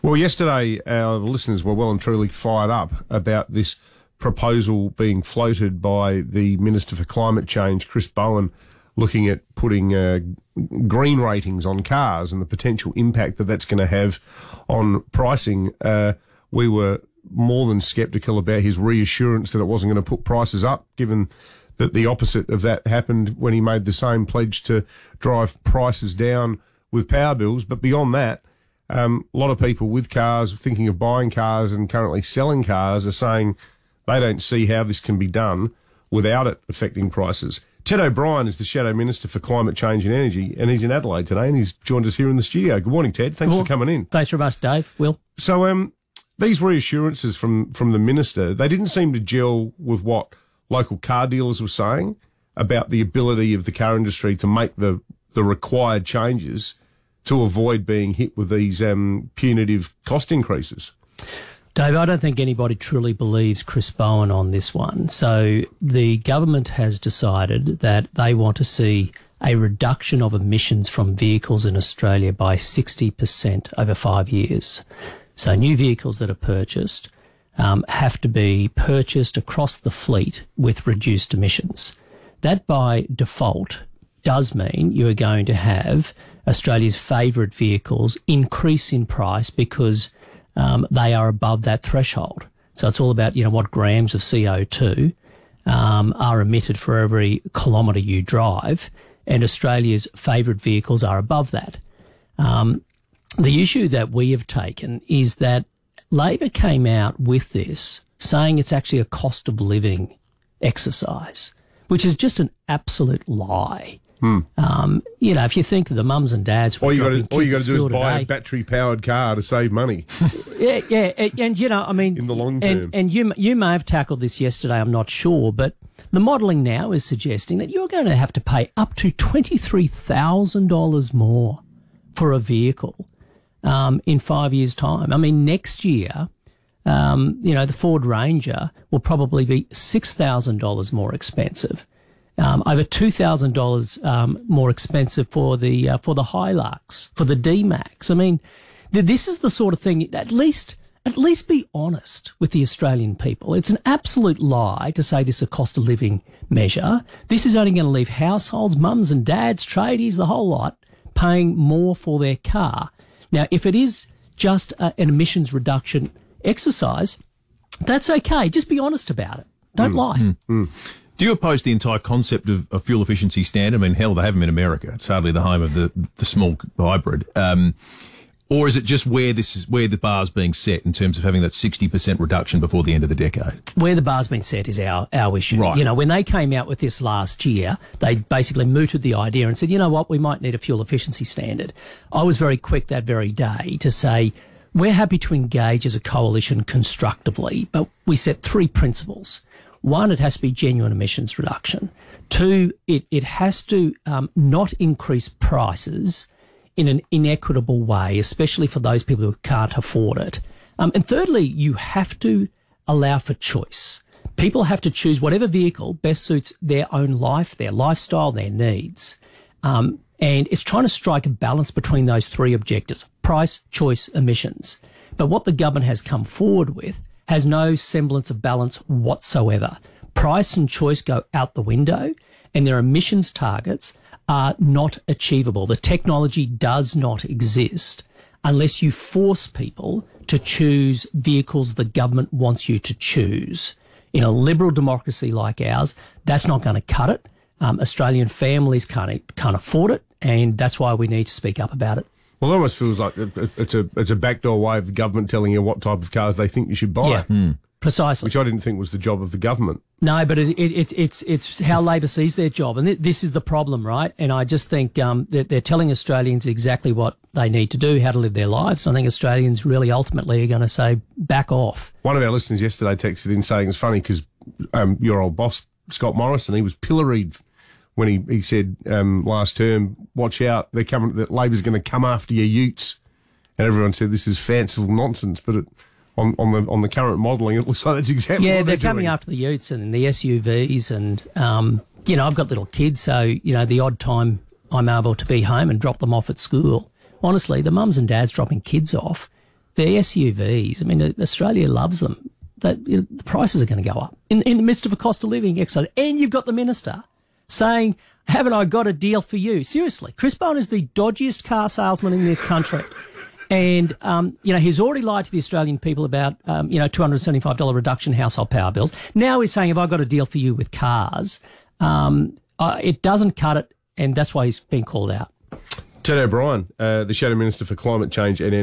Well, yesterday our listeners were well and truly fired up about this proposal being floated by the Minister for Climate Change, Chris Bowen, looking at putting green ratings on cars and the potential impact that that's going to have on pricing. We were more than sceptical about his reassurance that it wasn't going to put prices up, given that the opposite of that happened when he made the same pledge to drive prices down with power bills. But beyond that, a lot of people with cars thinking of buying cars and currently selling cars are saying they don't see how this can be done without it affecting prices. Ted O'Brien is the Shadow Minister for Climate Change and Energy, and he's in Adelaide today, and he's joined us here in the studio. Good morning, Ted. Thanks for coming in. Thanks very much, Dave. Will. So these reassurances from the Minister, they didn't seem to gel with what local car dealers were saying about the ability of the car industry to make the required changes to avoid being hit with these punitive cost increases. Dave, I don't think anybody truly believes Chris Bowen on this one. So the government has decided that they want to see a reduction of emissions from vehicles in Australia by 60% over 5 years. So new vehicles that are purchased have to be purchased across the fleet with reduced emissions. That by default does mean you are going to have Australia's favourite vehicles increase in price because they are above that threshold. So it's all about, what grams of CO2 are emitted for every kilometre you drive, and Australia's favourite vehicles are above that. The issue that we have taken is that Labor came out with this saying it's actually a cost of living exercise, which is just an absolute lie. If you think of the mums and dads, all you got to do is buy a battery-powered car to save money. yeah, and in the long term, and you may have tackled this yesterday. I'm not sure, but the modelling now is suggesting that you're going to have to pay up to $23,000 more for a vehicle in 5 years' time. I mean, next year, the Ford Ranger will probably be $6,000 more expensive. Over $2,000 more expensive for the Hilux, for the D-Max. I mean, this is the sort of thing. At least be honest with the Australian people. It's an absolute lie to say this is a cost of living measure. This is only going to leave households, mums and dads, tradies, the whole lot, paying more for their car. Now, if it is just an emissions reduction exercise, that's okay. Just be honest about it. Don't lie. Do you oppose the entire concept of a fuel efficiency standard? I mean, hell, they have them in America. It's hardly the home of the small hybrid. Or is it just where the bar's being set in terms of having that 60% reduction before the end of the decade? Where the bar's been set is our issue. Right. When they came out with this last year, they basically mooted the idea and said, you know what, we might need a fuel efficiency standard. I was very quick that very day to say, we're happy to engage as a coalition constructively, but we set three principles. One, it has to be genuine emissions reduction. Two, it has to not increase prices in an inequitable way, especially for those people who can't afford it. And thirdly, you have to allow for choice. People have to choose whatever vehicle best suits their own life, their lifestyle, their needs. And it's trying to strike a balance between those three objectives: price, choice, emissions. But what the government has come forward with has no semblance of balance whatsoever. Price and choice go out the window, and their emissions targets are not achievable. The technology does not exist unless you force people to choose vehicles the government wants you to choose. In a liberal democracy like ours, that's not going to cut it. Australian families can't afford it, and that's why we need to speak up about it. Well, it almost feels like it's a backdoor way of the government telling you what type of cars they think you should buy. Yeah, precisely. Which I didn't think was the job of the government. No, but it's how Labor sees their job. And this is the problem, right? And I just think that they're telling Australians exactly what they need to do, how to live their lives. I think Australians really ultimately are going to say, back off. One of our listeners yesterday texted in saying it's funny because your old boss, Scott Morrison, he was pilloried when he said last term, watch out, that Labor's going to come after your utes. And everyone said this is fanciful nonsense, but on the current modelling, it looks like that's exactly what they're coming doing. after the utes and the SUVs, and I've got little kids, so the odd time I'm able to be home and drop them off at school. Honestly, the mums and dads dropping kids off, the SUVs, I mean, Australia loves them. The prices are going to go up in the midst of a cost of living exercise. And you've got the minister saying, haven't I got a deal for you? Seriously, Chris Bowen is the dodgiest car salesman in this country. And, he's already lied to the Australian people about, $275 reduction in household power bills. Now he's saying, have I got a deal for you with cars? It doesn't cut it, and that's why he's been called out. Ted O'Brien, the Shadow Minister for Climate Change and